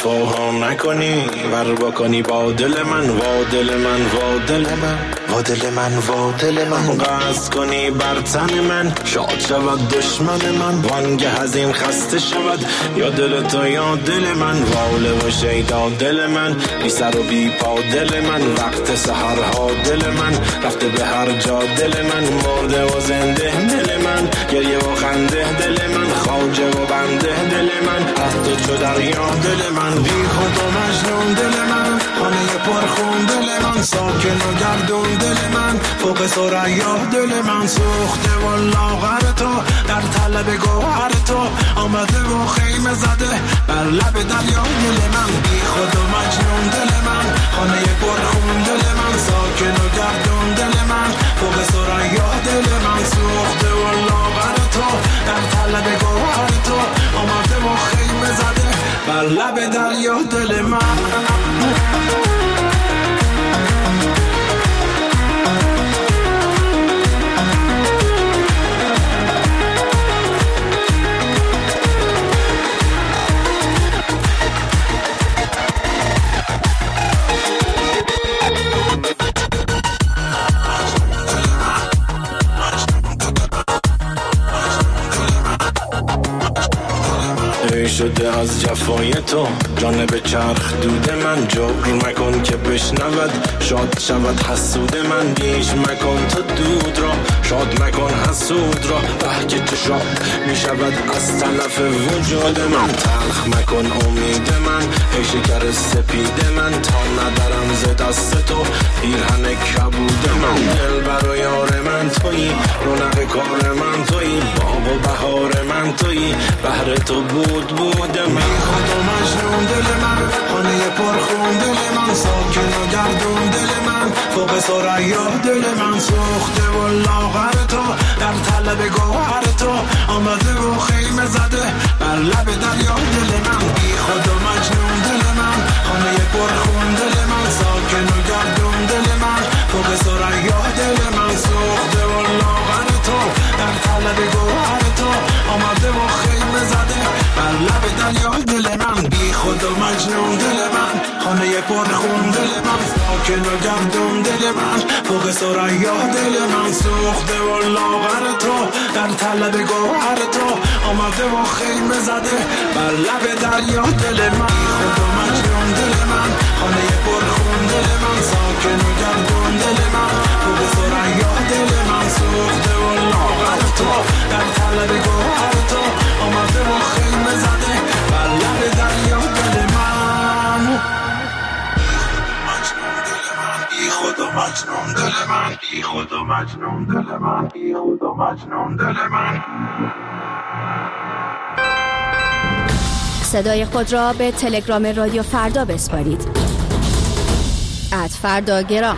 وفاها نکنی ور بکنی با دل من، وا دل من، وا دل من، وا دل من، وا دل من. قصد کنی بر تن من شاد شود دشمن من، وانگه از این خسته شود یا دل تو یا دل من. واله و شیدا دل من، بی سر و بی پا دل من. وقت سحرها دل من رفته به هر جا دل من. مرده و زنده دل من، گریه و خنده دل من. خواجه و بنده دل من، از تو چو دریا دل من. بی خود و مجنون دل من، خانه پرخون دل من. ساکن و گردون دل من، فوق ثریا دل من. سوخته و لاغر تو در طلب گوهر تو، آمده و خیمه زده بر لب دریا دل من. بی خود و مجنون دل من، خانه پرخون دل من. ساکن و گردون دل من، فوق ثریا دل من. سوخته و لاغر تو در طلب گوهر تو، آمده و خیمه زده بر لب دریا دل من. شده از جفای تو جانب چرخ دود من. جبر مکن که بشنود شاد شود حسود من. بیش مکن تو دود را شاد مکن حسود را. که تو شاد می شود از طرف وجود من. تلخ مکن امید من ای شکر سپید من. تا ندارم ز دست تو پیرهن کبود من. دل بر و یار من تویی، رونق کار من تویی. باب و بهار من تویی، بهر تو بود من. خود و مجنون دل من، خانه پرخون دل من. ساکن و گردون دل من، فوق ثریا دل من. سوخته و لاغر تو در طلب گوهر تو، آمده و خیمه زده بر لب دریا دل من. بی خود و مجنون دل من، خانه پرخون دل من. ساکن و گردون دل من، فوق ثریا دل من. سوخته و لاغر تو در طلب گوهر تو، آمده و خیمه زده بر لب دریا دل من. بی خود و مجنون دل من، خانه پرخون دل من. ساکن و گردون دل من، فوق ثریا دل من. سوخته و لاغر تو در طلب گوهر تو، آمده و خیمه زده بر لب دریا دل من. بی خود و مجنون دل من، خانه پرخون دل من. ساکن و گردون دل من، فوق ثریا دل من. سوخته و لاغر تو در طلب گوهر تو، آمده و خیمه زده بر لب دریا دل من. بی خود و مجنون دل من، بی خود و مجنون دل من، بی خود و مجنون دل من. صدای خود را به تلگرام رادیو فردا بسپارید. @فرداگرام.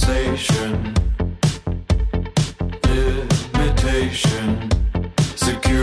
Security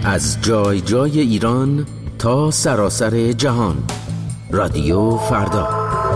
از جای جای ایران تا سراسر جهان. رادیو فردا.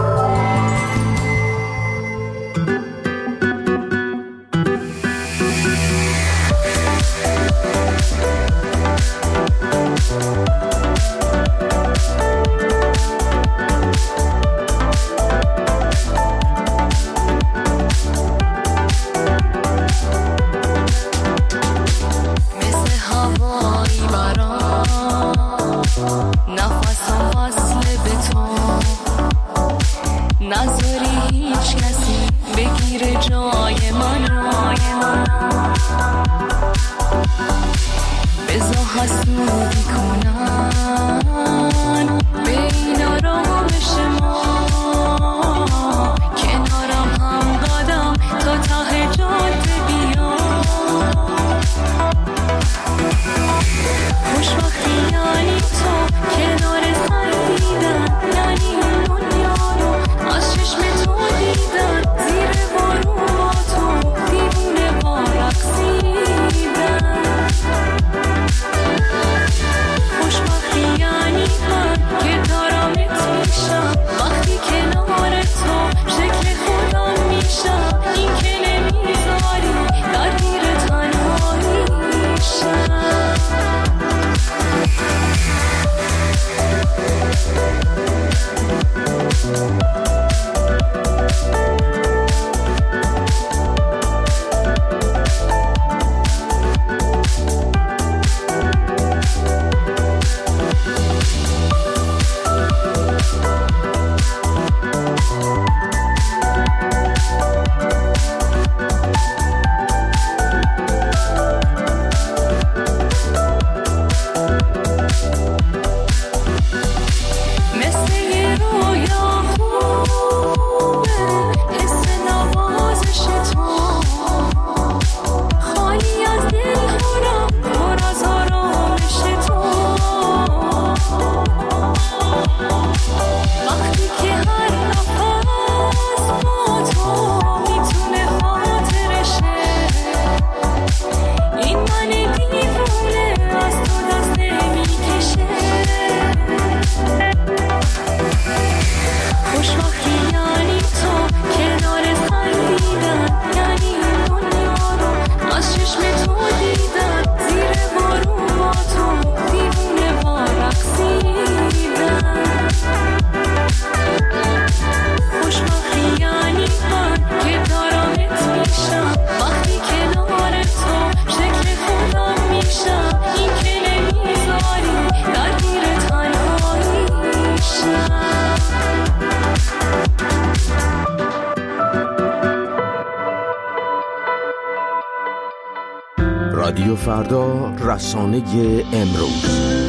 رادیو فردا، رسانه امروز.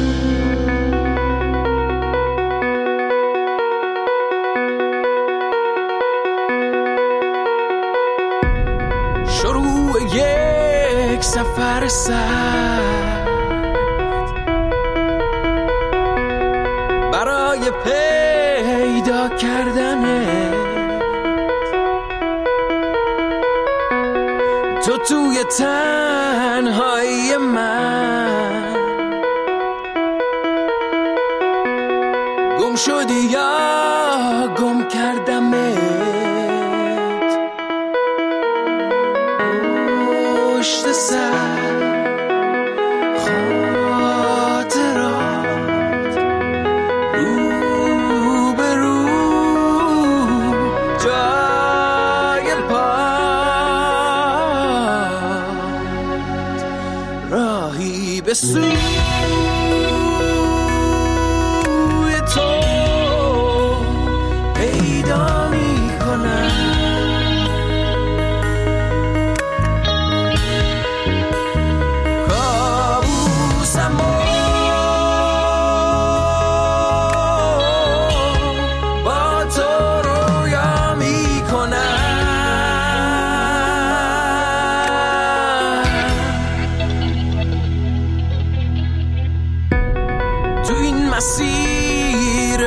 شروع یک سفر سخت برای پیدا کردنت، تو توی تنهایی من گم شدی یا گم کردمت پشت سر خاطرات رو به رو جای پات راهی به سوی تو پیدا می کنم. مسیر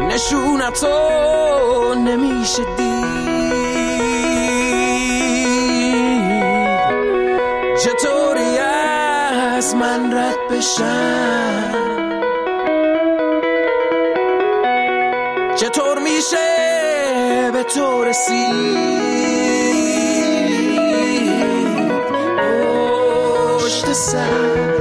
نشونتو نمیشه دید، بشن. چطور میشه به تو رسید پشت سر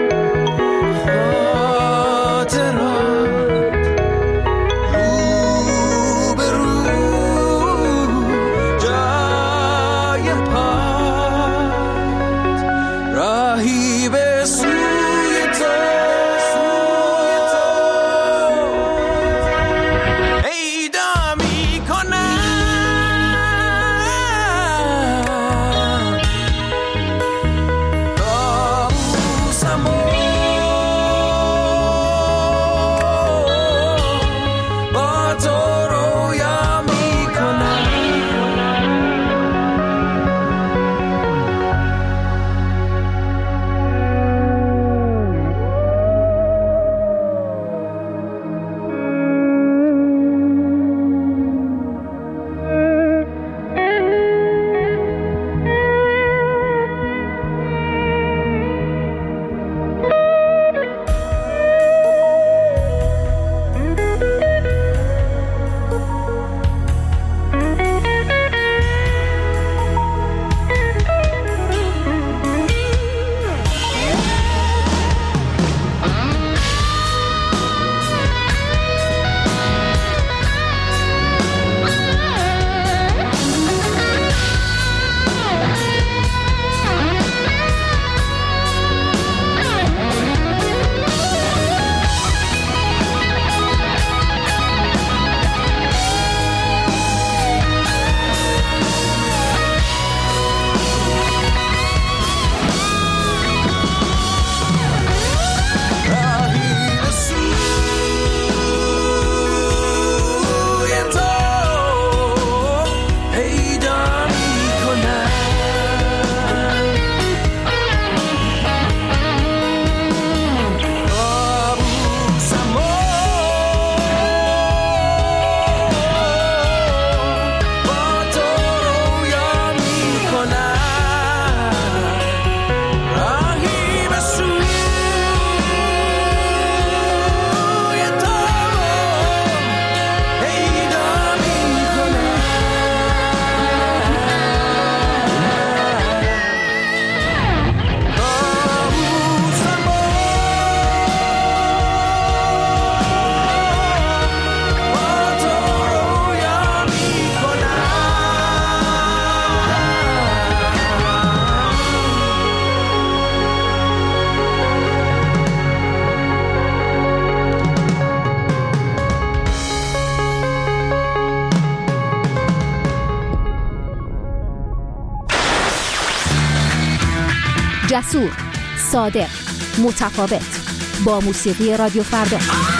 جسور، صادق، متفاوت، با موسیقی رادیو فردا.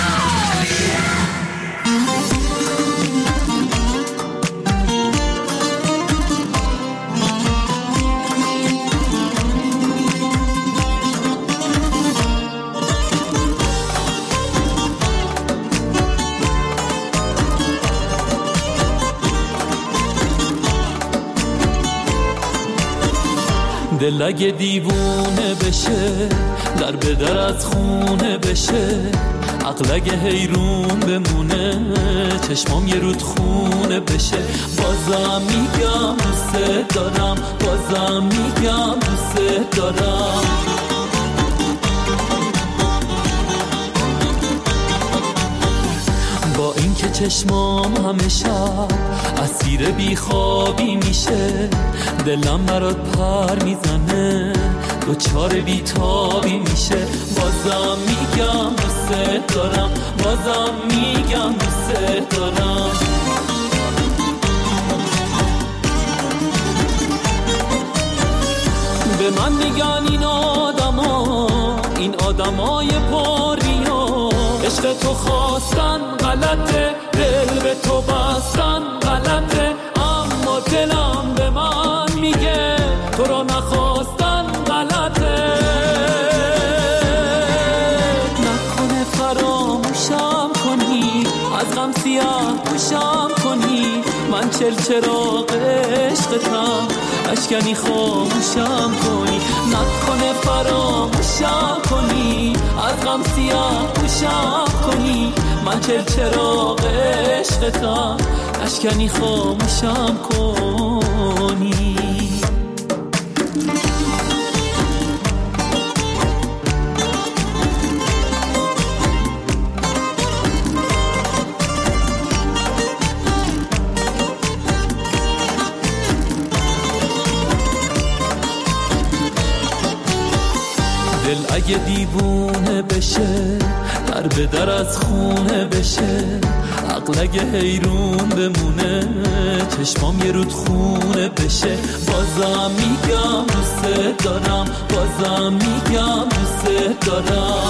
دل اگه دیوونه بشه، در به در از خونه بشه، عقل اگه حیرون بمونه، چشمام یه رود خونه بشه، بازم میگم دوست دارم، بازم میگم دوست دارم. با اینکه چشمام همه شب اسیر بیخوابی میشه، دلم برات پر میزنه، دوچار بیتابی میشه، بازم میگم دوست دارم، بازم میگم دوست دارم. به من میگن این آدمای پریا، عشق تو خواستن غلطه، دل به تو بستن غلطه، اما دلم به من میگه تو رو نخواستن غلطه. نکنه فراموشم کنی، از غم سیه سیاه پوشم کنی، من چراغ عشقتم، اشکنی خاموشم کنی، نکنه فراموشم کنی، از غم سیاه پوشم کنی، من چراغ عشقتم، اشکنی خاموشم کنی. دل اگه دیوونه بشه، در به در از خونه بشه، عقل اگه حیرون بمونه، چشمام یه رود خونه بشه، بازم میگم دوست دارم، بازم میگم دوست دارم.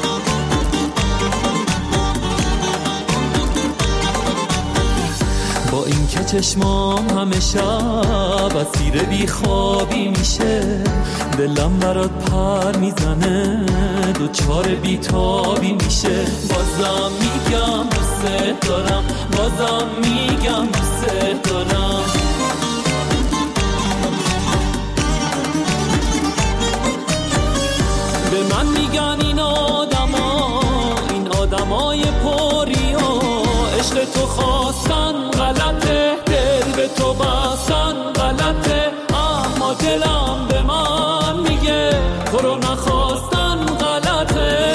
با این که چشمام همه شب اسیر بی خوابی میشه، دلم برات پر میزنه، دوچار بی تابی میشه، بازم میگم دوست دارم، بازم میگم دوست دارم. به من میگن این آدمای پریا، عشق تو خواستن غلطه، دل به تو بستن غلطه، اما دلم به من میگه تو رو نخواستن غلطه.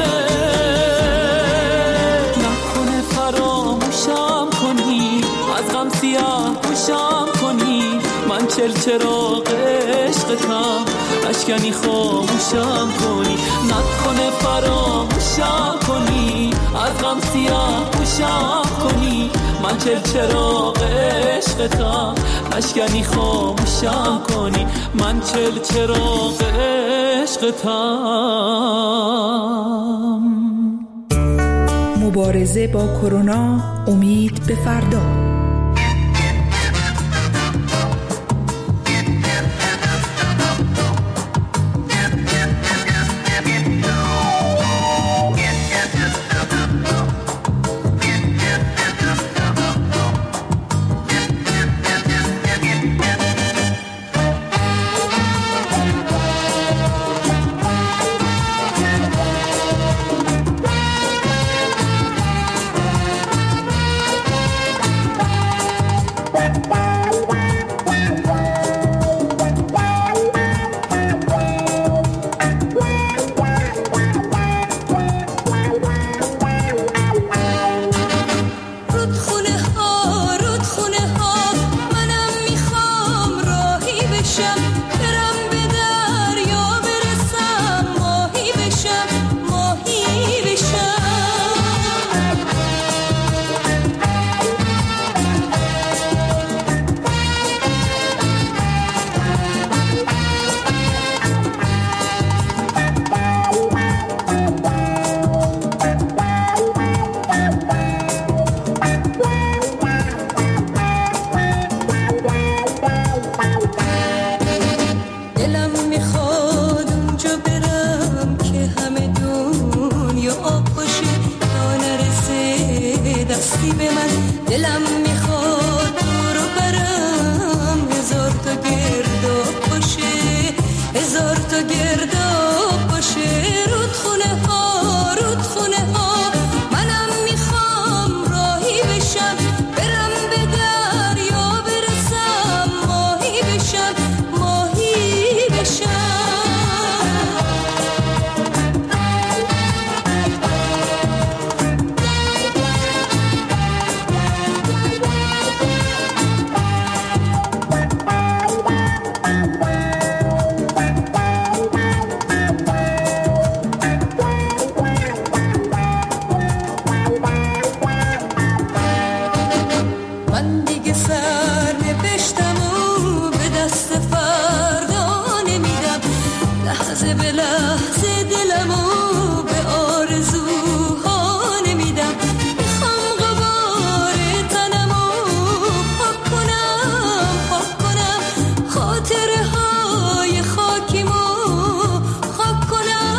نکنه فراموشم کنی، از غم سیاه پوشم کنی، من چراغ عشقتم، اشکنی خاموشم کنی، نکنه فراموشم کنی، از غم سیاه پوشم کنی، من چراغ عشقتم، اشکنی خاموشم کنی، من چراغ عشقتم. مبارزه با کرونا، امید به فردا.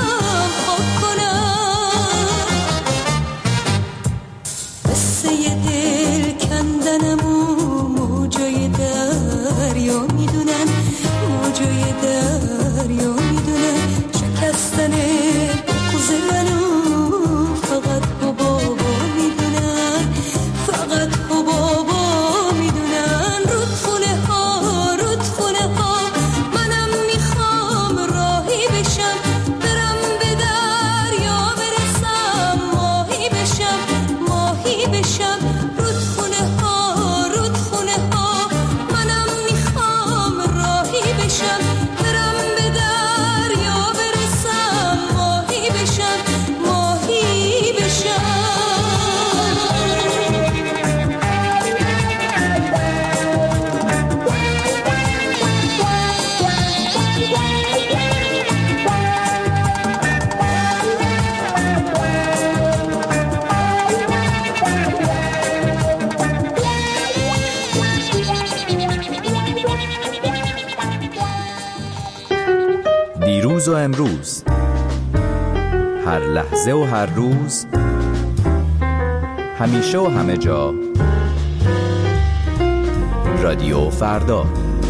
قصه دیروز و امروز، هر لحظه و هر روز، همیشه و همه جا. رادیو فردا.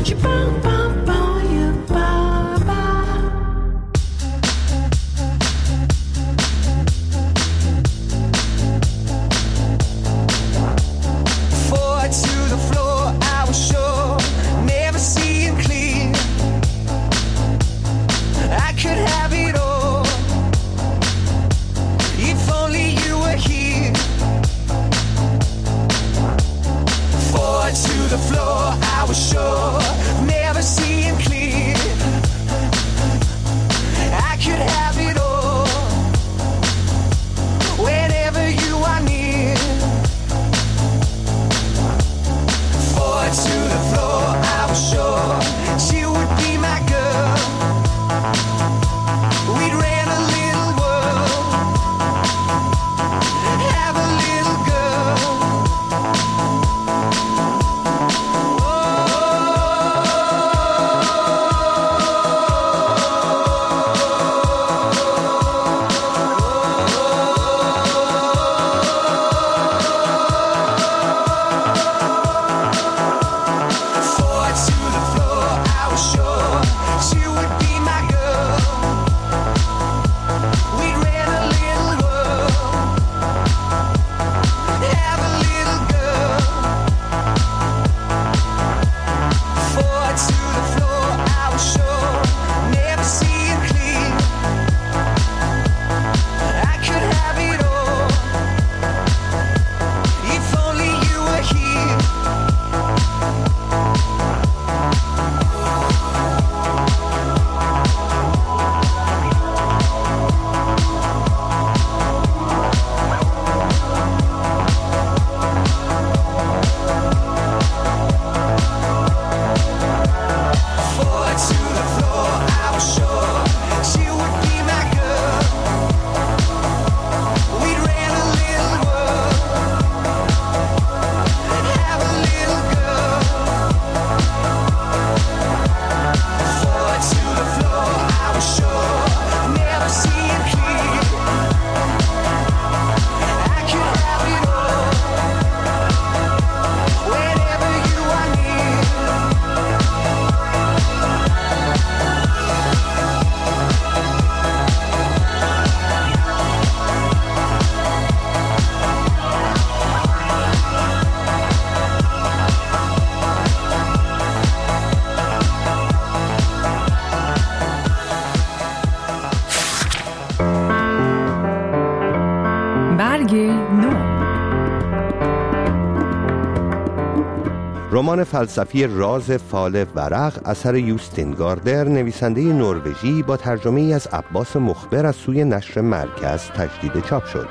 رمان فلسفی راز فال ورق اثر یوستین گاردر، نویسنده نروژی، با ترجمه ای از عباس مخبر از سوی نشر مرکز تجدید چاپ شد.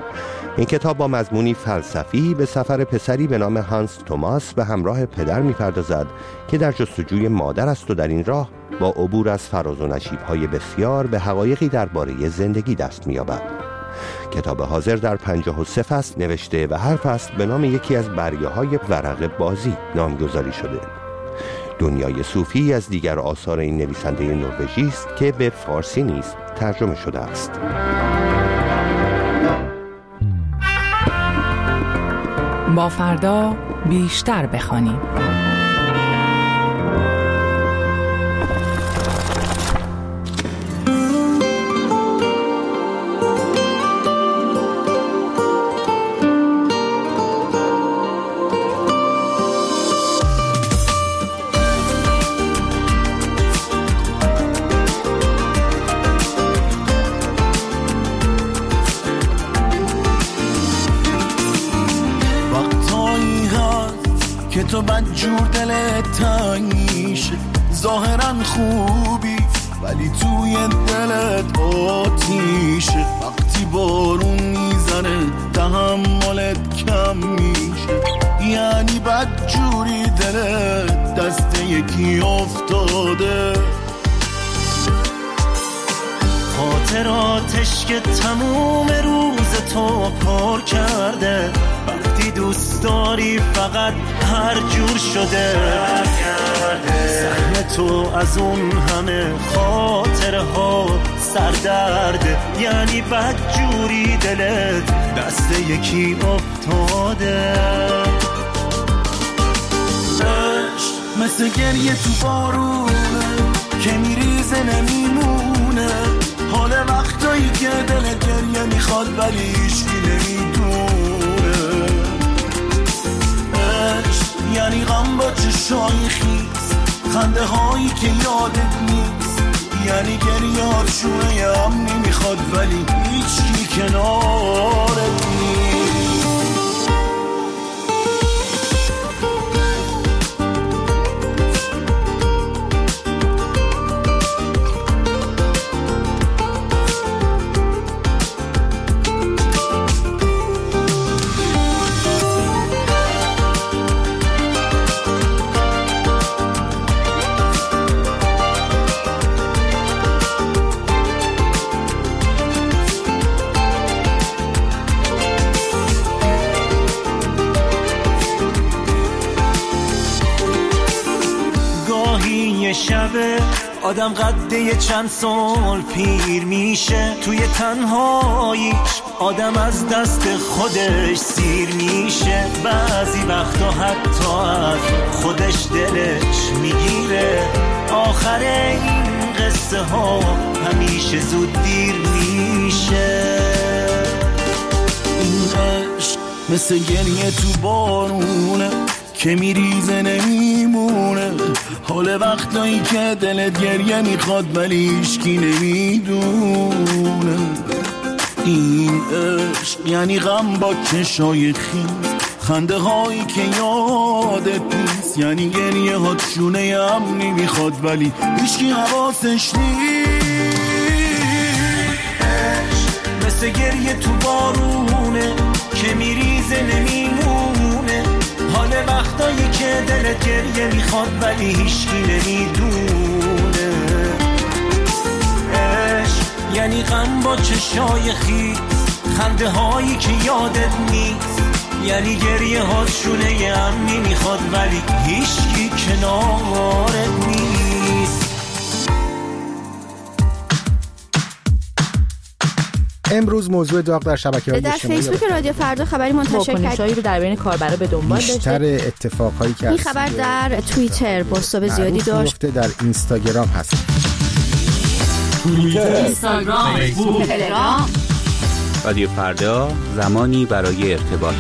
این کتاب با مضمونی فلسفی به سفر پسری به نام هانس توماس به همراه پدر می‌پردازد که در جستجوی مادر است و در این راه با عبور از فراز و نشیب‌های بسیار به حقایقی درباره زندگی دست می‌یابد. کتاب حاضر در 53 فصل نوشته و هر فصل به نام یکی از بریه‌های ورق بازی نامگذاری شده. دنیای صوفی از دیگر آثار این نویسنده نروژی است که به فارسی نیز ترجمه شده است. با فردا بیشتر بخوانیم. که تو بدجور دلت تنگ میشه، ظاهرا خوبی ولی توی دلت آتیشه. وقتی بارون میزنه تحملت کم میشه، یعنی بدجوری دلت دست یکی افتاده. خاطراتش که تموم روز تو پر کرده، وقتی دوست داری فقط هر جور شده سهم تو از اون همه خاطره ها سردرده، یعنی بد جوری دلت دست یکی افتاده. مثل گریه تو بارونه که میریزه نمیمونه، حال وقتایی که دلت گریه میخواد ولی هیچکی نمیدونه. عشق یعنی غم با چشای خیز، خنده هایی که یادت نیست، یعنی گریه هاشونه یه امنی میخواد ولی هیچکی کنارت نیست. شبه آدم قده چند سال پیر میشه، توی تنهاییش آدم از دست خودش سیر میشه، بعضی وقتا حتی از خودش دلش میگیره، آخر این قصه ها همیشه زود دیر میشه. این عشق مثل گریه تو بارونه که میریزه نمیمونه، حال وقتایی که دلت گریه میخواد ولی هیچکی نمیدونه. این عشق یعنی غم با چشای خیز، خنده هایی که یادت نیست، یعنی گریه ها چونه امنی میخواد ولی هیچکی حواسش نیست. عشق مثل گریه تو بارونه که میریزه نمیمونه، حال وقتایی که دلت گریه میخواد ولی هیچکی نمیدونه. عشق یعنی غم با چشای خیز، خنده هایی که یادت نیست، یعنی گریه ها شونه امنی میخواد ولی هیچکی کنارت نیست. امروز موضوع داغ در شبکه‌های اجتماعی در فیسبوک رادیو فردا خبری منتشر کرد رو در بین کاربرا به دنبال داشته. بیشتر اتفاقایی که این خبر در توییتر بازتاب زیادی داشت، در اینستاگرام هست، اینستاگرام، فیسبوک، تلگرام. رادیو فردا، زمانی برای ارتباط.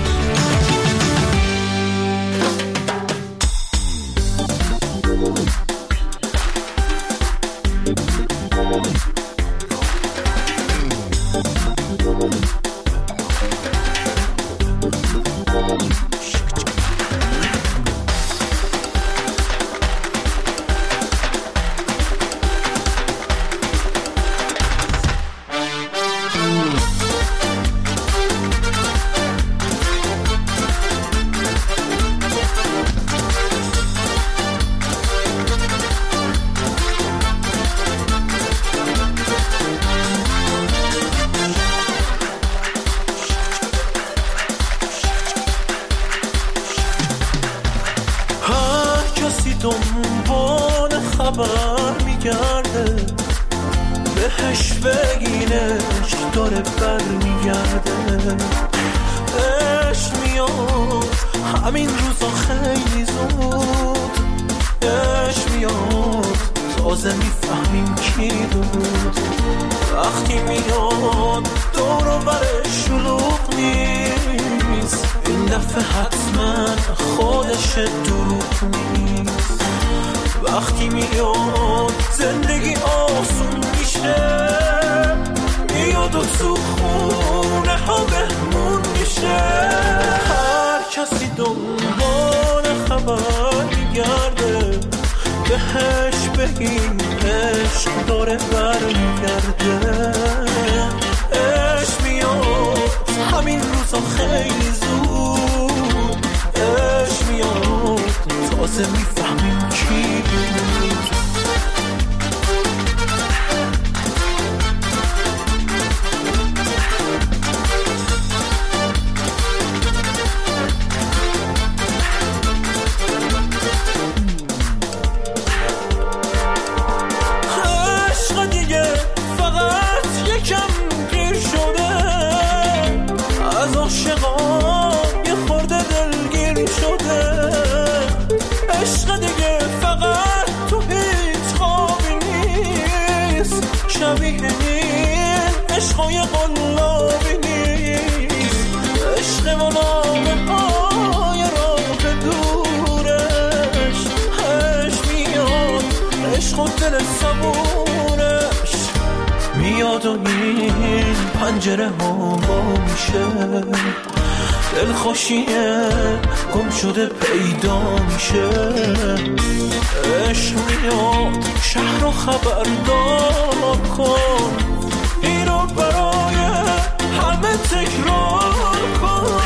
دنبال خبر میگرده، بهش بگینش داره بر میگرده. عشق میاد همین روزا خیلی زود، عشق میاد تازه میفهمیم کی بود. وقتی میاد دور و برش شلوغ نیست، این دفعه حتما خودش دروغ نیست. وقتی میاد زندگی آسون میشه، میاد و تو خونه ها بهمون میشه. هر کسی دنبال خبر میگرده، بهش بگیم عشق داره برمیگرده. عشق میاد همین روزا خیلی زود، عشق میاد تازه میفهمیم کی بود. میاد و این پنجره ها میشه دلخوشیه گم شده پیدا میشه عشق میاد شهر رو خبردار کن اینو برای همه تکرار کن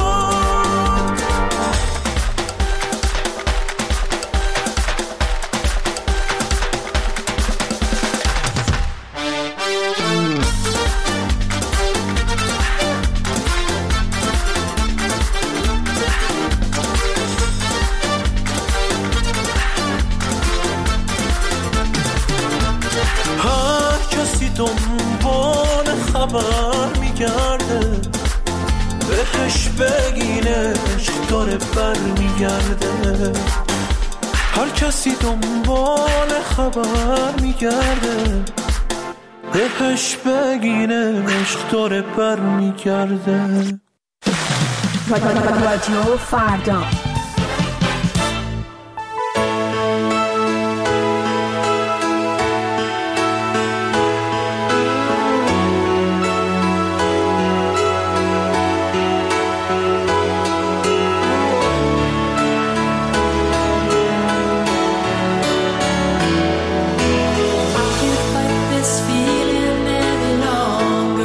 دنبال خبر میگرده بهش بگین عشق داره بر میگرده هر کسی دنبال خبر میگرده بهش بگین عشق داره بر میگرده رادیو فردا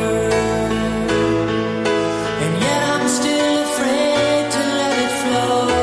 Flow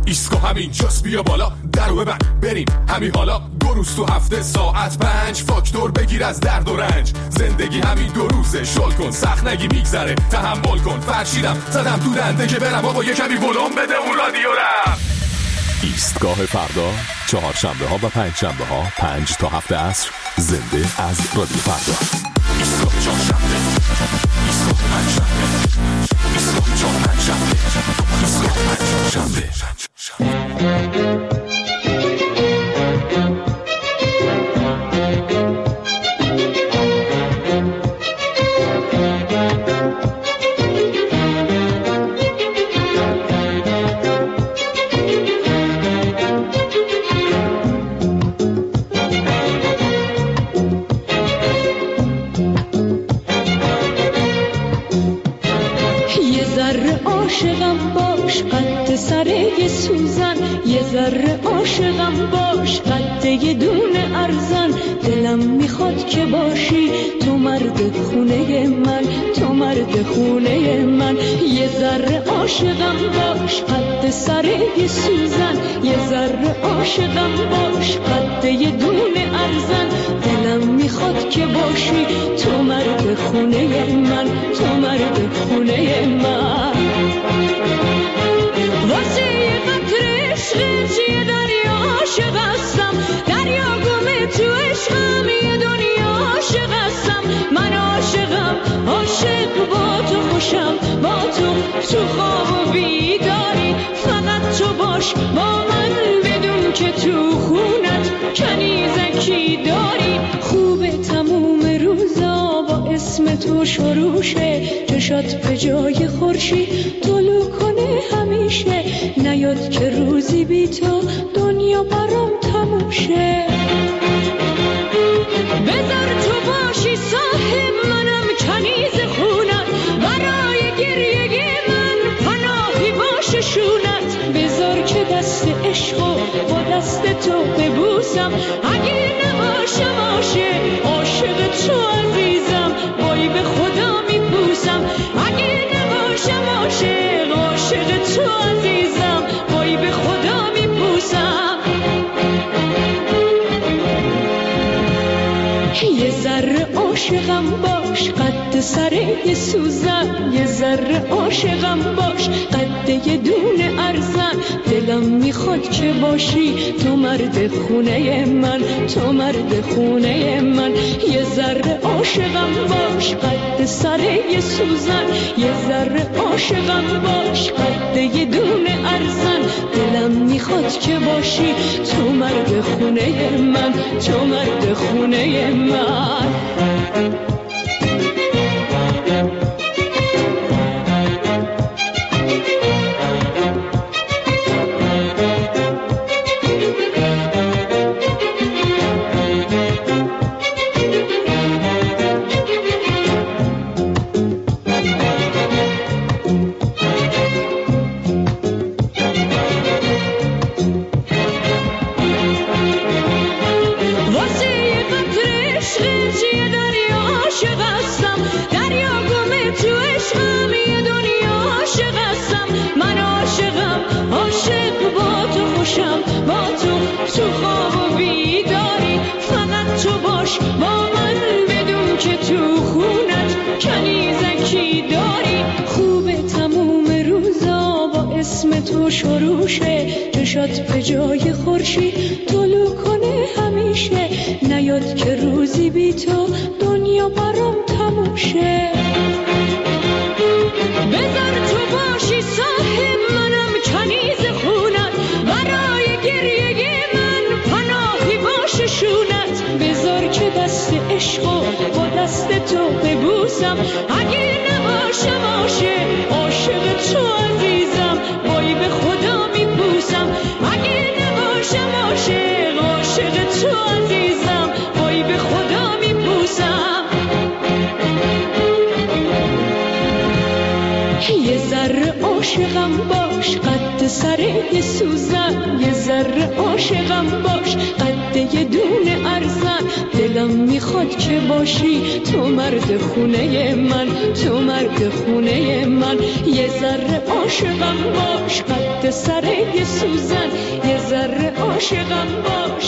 ایسکو همین جاست بیا بالا درو ببند بریم همین حالا 2 روز تو هفته ساعت 5 فاکتور بگیر از درد و رنج زندگی همین 2 روزه شل کن سخت نگی میگذره تحمل کن فرشیدم زدم تو دنده که برم بابا یه کمی ولوم بده اون رادیو رم ایستگاه فردا 4 شنبه ها و 5 شنبه ها 5 تا 7 عصر زنده از رادیو فردا ایستگاه 4 شنبه ایستگاه 5 شنبه ایستگاه 4 5 شنبه ایستگاه 5 شنبه عاشقم باش قد سر یه سوزن یه ذره عاشقم باش قد یه دونه ارزن دلم میخواد که باشی تو مرد خونه من تو مرد خونه من یه ذره عاشقم باش قد سر یه سوزن یه ذره عاشقم باش قد یه دونه ارزن دلم میخواد که باشی تو مرد خونه من تو مرد خونه من واسه یه قطر عشقت یه دریا عاشق هستم دریا گمه تو عشقم یه دنیا عاشق هستم من عاشقم عاشق با تو خوشم با تو خواب و بیداری فقط تو باش با من بدون که تو خونت کنیزکی داری خوبه تموم روزا با اسم تو شروشه چشات به جای خورشید طلوع کنه همیشه نیاد که روزی بی تو دنیا برام تموم شه بذار تو باشی صاحب منم کنیز خونت برای گریه من پناهی باشه شونت بذار که دست عشقو با دست تو ببوسم اگه نباشه باشه عاشق تو عزیزم وای به خدا میپوسم اگه نباشه باشه عاشق تو عزیزم وای به خدا میپوسم یه ذره عاشقم باش قد سر یه سوزن یه ذره عاشقم باش قد یه دونه ارزن دلم میخواد که باشی تو مرد خونه من تو مرد خونه من یه ذره عاشقم باش قد سر یه سوزن یه ذره عاشقم باش قد یه دونه ارزن دلم میخواد که باشی تو مرد خونه من تو مرد خونه من تو خواب و بیداری فقط تو باش با من بدون که تو خونت کنیزکی داری خوبه تموم روزا با اسم تو شروشه چشات به جای خورشید طلوع کنه همیشه نیاد که روزی بی تو دنیا برام تموم شه بذار تو باشی صاحب منم کنیز خونت برای گریه شونت بذار که دست عشقو با دست تو ببوسم اگه نباشه باشه عاشق تو عزیزم وای به خدا میپوسم اگه نباشه باشه عاشق تو عزیزم وای به خدا میپوسم یه ذره عاشقم باش قد سر یه سوزن یه ذره عاشقم باش قد یه دونه ارزن دلم میخواد که باشی تو مرد خونه من، تو مرد خونه من. یه ذره عاشقم باش قد سر یه سوزن، یه ذره عاشقم باش